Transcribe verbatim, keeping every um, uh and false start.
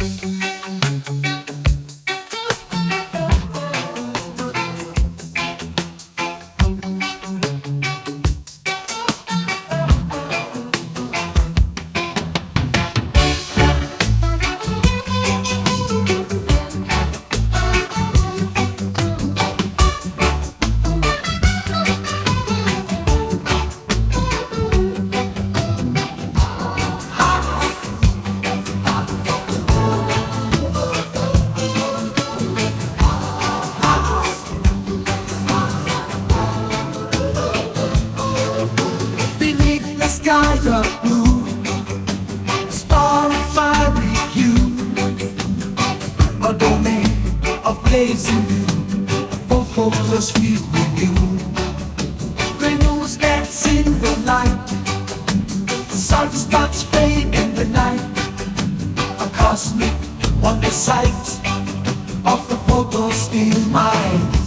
Sky of blue, a star of fiery hue, a domain of blazing new, for focus feel with you. Rainbows dance in the light, sun spots fade in the night, a cosmic wonder sight of the photos in mind.